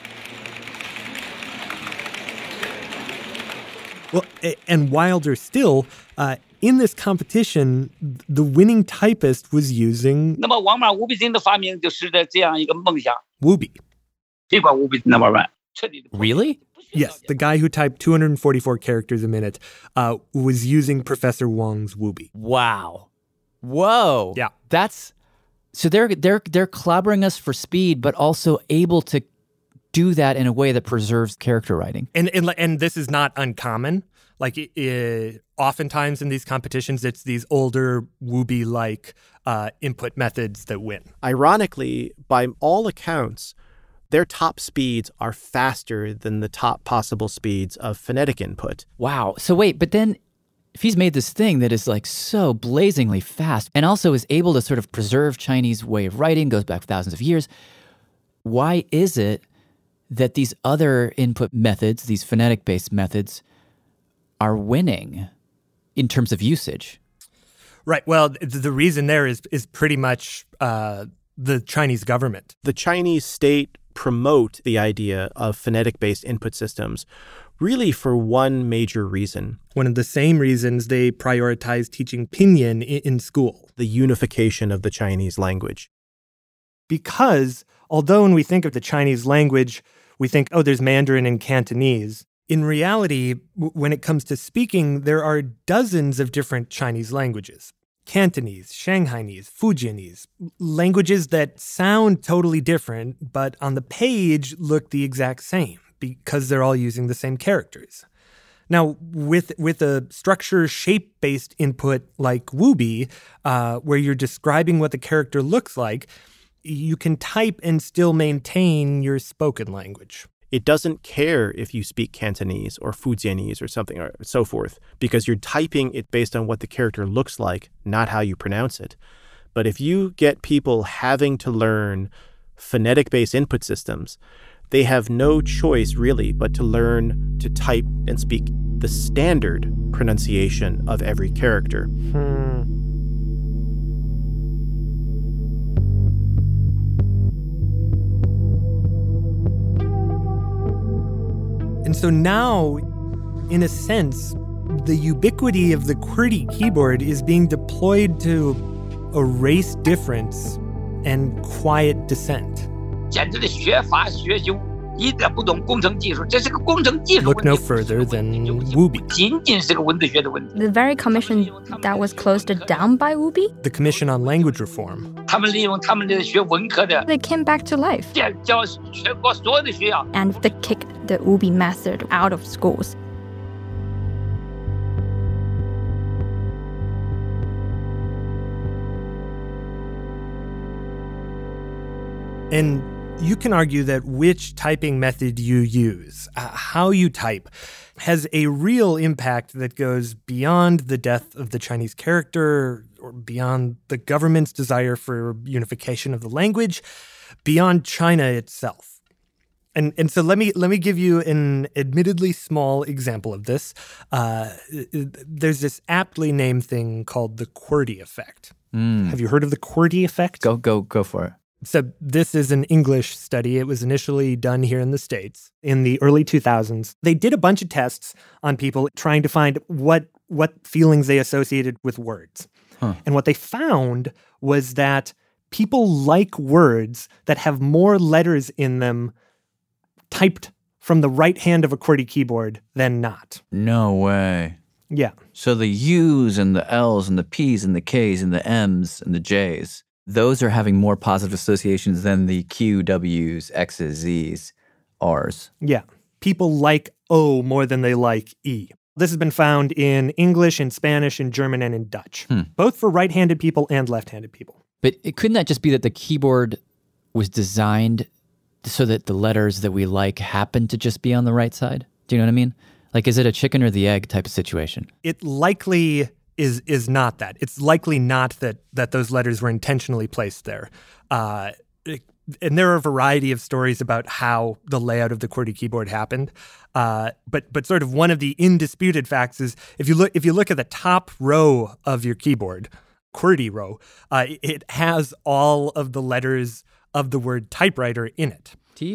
Well, and wilder still, in this competition, the winning typist was using 那么王马无比针的发明就使得这样一个梦想 Wubi. 这款无比针number 1 彻底的 Really? Yes, the guy who typed 244 characters a minute was using Professor Wong's Wubi. Wow. Whoa. Yeah. So they're clobbering us for speed, but also able to do that in a way that preserves character writing. And this is not uncommon. Oftentimes in these competitions, it's these older Wubi-like input methods that win. Ironically, by all accounts, their top speeds are faster than the top possible speeds of phonetic input. Wow. So wait, but then if he's made this thing that is so blazingly fast and also is able to sort of preserve Chinese way of writing, goes back thousands of years, why is it that these other input methods, these phonetic-based methods, are winning in terms of usage? Right. Well, the reason there is pretty much the Chinese government. The Chinese state promote the idea of phonetic-based input systems really for one major reason. One of the same reasons they prioritize teaching Pinyin in school. The unification of the Chinese language. Because although when we think of the Chinese language, we think, oh, there's Mandarin and Cantonese. In reality, when it comes to speaking, there are dozens of different Chinese languages. Cantonese, Shanghainese, Fujianese, languages that sound totally different, but on the page look the exact same because they're all using the same characters. Now, with a structure shape-based input like Wubi, where you're describing what the character looks like, you can type and still maintain your spoken language. It doesn't care if you speak Cantonese or Fujianese or something or so forth, because you're typing it based on what the character looks like, not how you pronounce it. But if you get people having to learn phonetic-based input systems, they have no choice really but to learn to type and speak the standard pronunciation of every character. And so now, in a sense, the ubiquity of the QWERTY keyboard is being deployed to erase difference and quiet dissent. 简直的学法学究一点不懂工程技术，这是个工程技术 Look no further than Wubi. 仅仅是个文字学的问题。 The very commission that was closed down by Wubi? The Commission on Language Reform. 他们利用他们的学文科的 They came back to life. 教全国所有的学校 And they kicked the Wubi method out of schools. And you can argue that which typing method you use, how you type, has a real impact that goes beyond the death of the Chinese character or beyond the government's desire for unification of the language, beyond China itself. And so let me give you an admittedly small example of this. There's this aptly named thing called the QWERTY effect. Have you heard of the QWERTY effect? Go for it. So this is an English study. It was initially done here in the States in the early 2000s. They did a bunch of tests on people trying to find what feelings they associated with words. And what they found was that people like words that have more letters in them typed from the right hand of a QWERTY keyboard than not. No way. Yeah. So the U's and the L's and the P's and the K's and the M's and the J's, those are having more positive associations than the Q, W's, X's, Z's. R's. Yeah. People like O more than they like E. This has been found in English, in Spanish, in German, and in Dutch, both for right-handed people and left-handed people. But couldn't that just be that the keyboard was designed so that the letters that we like happen to just be on the right side? Do you know what I mean? Like, is it a chicken or the egg type of situation? It likely is not that. It's likely not that those letters were intentionally placed there. And there are a variety of stories about how the layout of the QWERTY keyboard happened. But sort of one of the indisputed facts is if you look at the top row of your keyboard, QWERTY row, it has all of the letters of the word typewriter in it.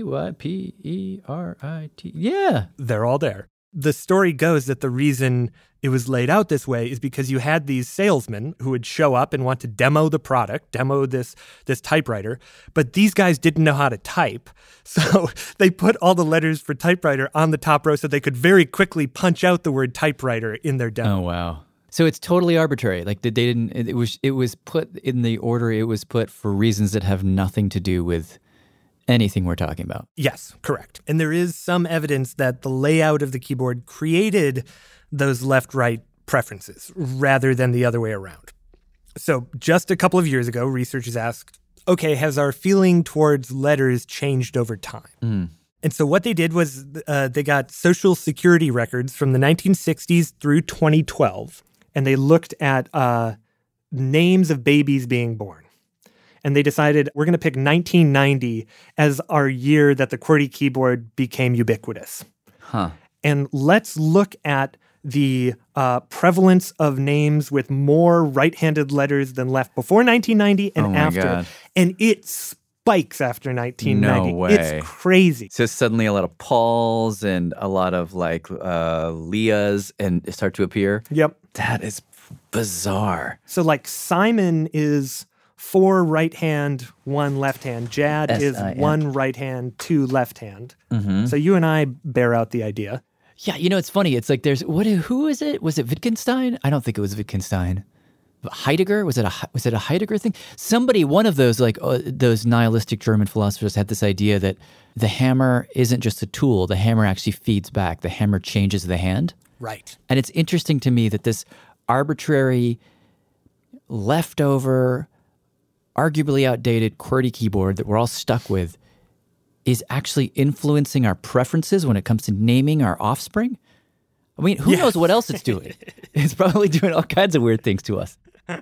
Typerite. Yeah. They're all there. The story goes that the reason it was laid out this way is because you had these salesmen who would show up and want to demo the product, demo this typewriter, but these guys didn't know how to type. So they put all the letters for typewriter on the top row so they could very quickly punch out the word typewriter in their demo. Oh, wow. So it's totally arbitrary. Like it was put in the order it was put for reasons that have nothing to do with anything we're talking about. Yes, correct. And there is some evidence that the layout of the keyboard created those left-right preferences rather than the other way around. So just a couple of years ago, researchers asked, okay, has our feeling towards letters changed over time? And so what they did was they got Social Security records from the 1960s through 2012, and they looked at names of babies being born. And they decided we're going to pick 1990 as our year that the QWERTY keyboard became ubiquitous. And let's look at the prevalence of names with more right-handed letters than left before 1990 and after. God. And it spikes after 1990. No way. It's crazy. So suddenly a lot of Pauls and a lot of like Leahs and start to appear. Yep. That is bizarre. So like Simon is 4 right hand, 1 left hand. Jad is 1 right hand, 2 left hand. So you and I bear out the idea. Yeah, you know, it's funny. It's like who is it? Was it Wittgenstein? I don't think it was Wittgenstein. Heidegger? Was it a Heidegger thing? Somebody, one of those those nihilistic German philosophers had this idea that the hammer isn't just a tool. The hammer actually feeds back. The hammer changes the hand. Right. And it's interesting to me that this arbitrary, leftover, arguably outdated QWERTY keyboard that we're all stuck with is actually influencing our preferences when it comes to naming our offspring. I mean, who knows what else it's doing? It's probably doing all kinds of weird things to us.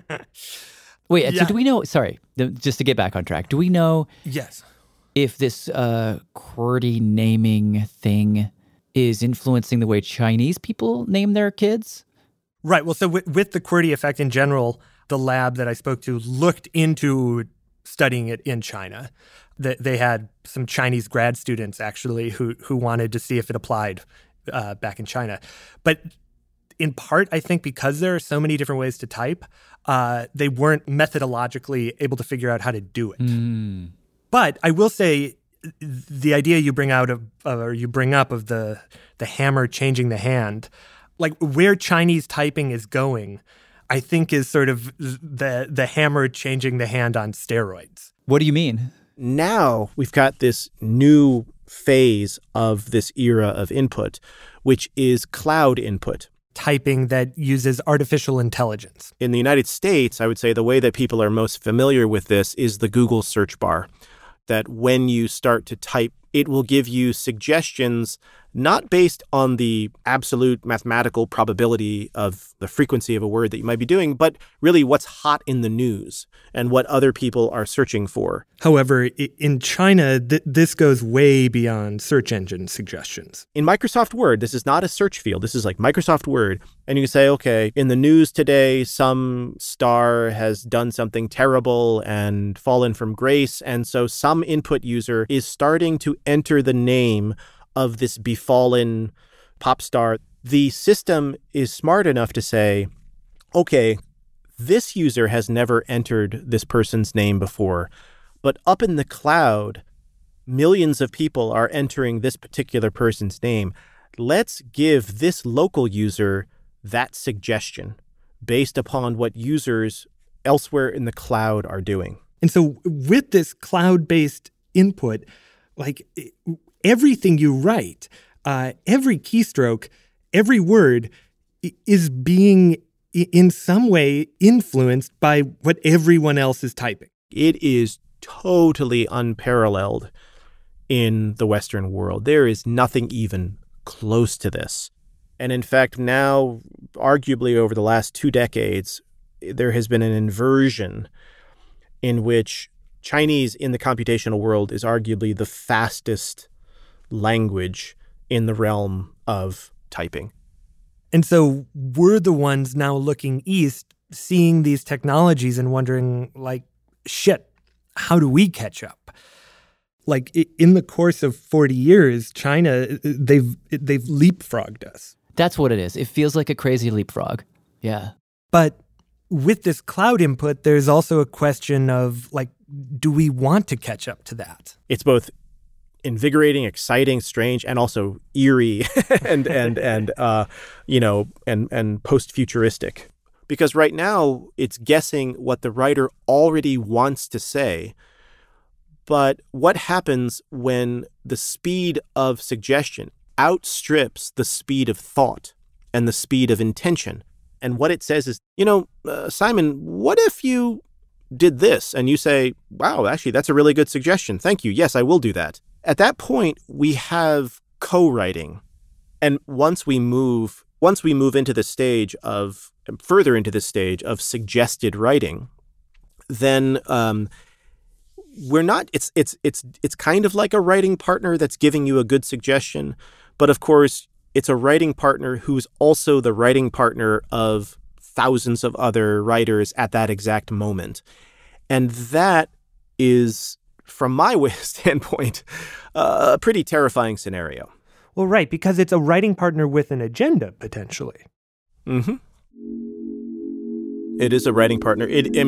Wait, so do we know, sorry, just to get back on track, do we know if this QWERTY naming thing is influencing the way Chinese people name their kids? Right. Well, so with the QWERTY effect in general, the lab that I spoke to looked into studying it in China. They had some Chinese grad students, actually, who wanted to see if it applied back in China. But in part, I think because there are so many different ways to type, they weren't methodologically able to figure out how to do it. But I will say the idea you bring up of the hammer changing the hand, like where Chinese typing is going, I think is sort of the hammer changing the hand on steroids. What do you mean? Now we've got this new phase of this era of input, which is cloud input. Typing that uses artificial intelligence. In the United States, I would say the way that people are most familiar with this is the Google search bar. That when you start to type, it will give you suggestions not based on the absolute mathematical probability of the frequency of a word that you might be doing, but really what's hot in the news and what other people are searching for. However, in China, this goes way beyond search engine suggestions. In Microsoft Word, this is not a search field. This is like Microsoft Word. And you can say, okay, in the news today, some star has done something terrible and fallen from grace. And so some input user is starting to enter the name of this befallen pop star. The system is smart enough to say, okay, this user has never entered this person's name before, but up in the cloud, millions of people are entering this particular person's name. Let's give this local user that suggestion based upon what users elsewhere in the cloud are doing. And so with this cloud-based input, like everything you write, every keystroke, every word is being in some way influenced by what everyone else is typing. It is totally unparalleled in the Western world. There is nothing even close to this. And in fact, now, arguably over the last 2 decades, there has been an inversion in which Chinese in the computational world is arguably the fastest language in the realm of typing. And so we're the ones now looking east, seeing these technologies and wondering, like, shit, how do we catch up? Like, in the course of 40 years, China, they've leapfrogged us. That's what it is. It feels like a crazy leapfrog. Yeah. But with this cloud input, there's also a question of, like, do we want to catch up to that? It's both invigorating, exciting, strange, and also eerie and post-futuristic. Because right now it's guessing what the writer already wants to say. But what happens when the speed of suggestion outstrips the speed of thought and the speed of intention? And what it says is, Simon, what if you did this? And you say, wow, actually, that's a really good suggestion. Thank you. Yes, I will do that. At that point, we have co-writing. And once we move into the stage of, further into the stage of suggested writing, then we're not, it's kind of like a writing partner that's giving you a good suggestion. But of course, it's a writing partner who's also the writing partner of thousands of other writers at that exact moment. And that is, from my standpoint, a pretty terrifying scenario. Well, right, because it's a writing partner with an agenda, potentially. Mm-hmm. It is a writing partner.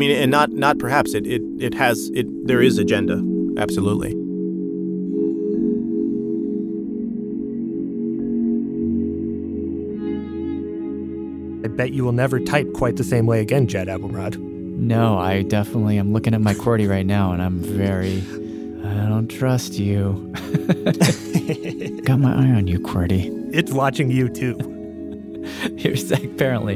There is agenda. Absolutely. I bet you will never type quite the same way again, Jad Abumrad. No, I definitely am looking at my QWERTY right now, and I don't trust you. Got my eye on you, QWERTY. It's watching you, too. Here's Zach, apparently.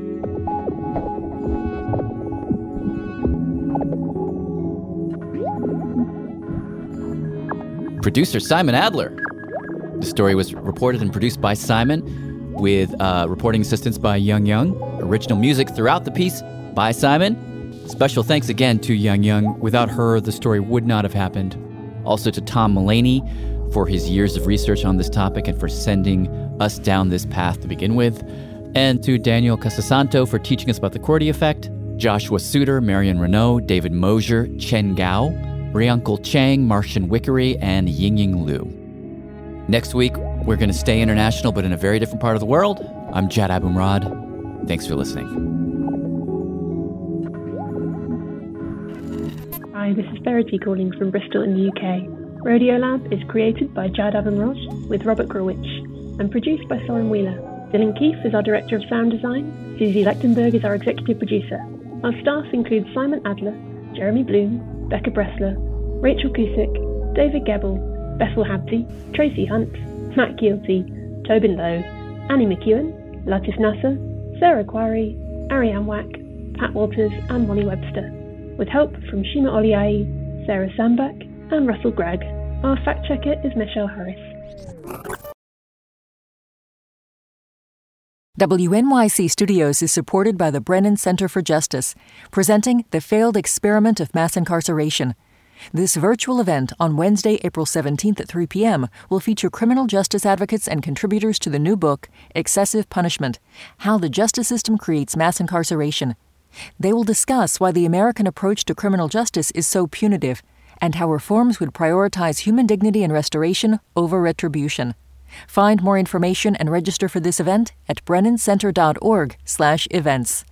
Producer Simon Adler. The story was reported and produced by Simon, with reporting assistance by Young Young. Original music throughout the piece by Simon. Special thanks again to Young Young. Without her, the story would not have happened. Also to Tom Mullaney for his years of research on this topic and for sending us down this path to begin with. And to Daniel Casasanto for teaching us about the QWERTY effect. Joshua Suter, Marion Renaud, David Mosier, Chen Gao, Riuncle Chang, Martian Wickery, and Yingying Liu. Next week, we're going to stay international, but in a very different part of the world. I'm Jad Abumrad. Thanks for listening. Hi, this is Verity calling from Bristol in the UK. Radiolab is created by Jad Abumrad with Robert Grulwich and produced by Soren Wheeler. Dylan Keefe is our Director of Sound Design. Susie Lechtenberg is our Executive Producer. Our staff includes Simon Adler, Jeremy Bloom, Becca Bressler, Rachel Cusick, David Gebel, Bethel Habty, Tracy Hunt, Matt Keelty, Tobin Lowe, Annie McEwen, Latif Nasser, Sarah Quarry, Ariane Wack, Pat Walters and Molly Webster, with help from Shima Oliai, Sarah Sambach and Russell Gregg. Our fact checker is Michelle Harris. WNYC Studios is supported by the Brennan Center for Justice, presenting The Failed Experiment of Mass Incarceration. This virtual event on Wednesday, April 17th at 3 p.m. will feature criminal justice advocates and contributors to the new book, Excessive Punishment: How the Justice System Creates Mass Incarceration. They will discuss why the American approach to criminal justice is so punitive and how reforms would prioritize human dignity and restoration over retribution. Find more information and register for this event at brennancenter.org/events.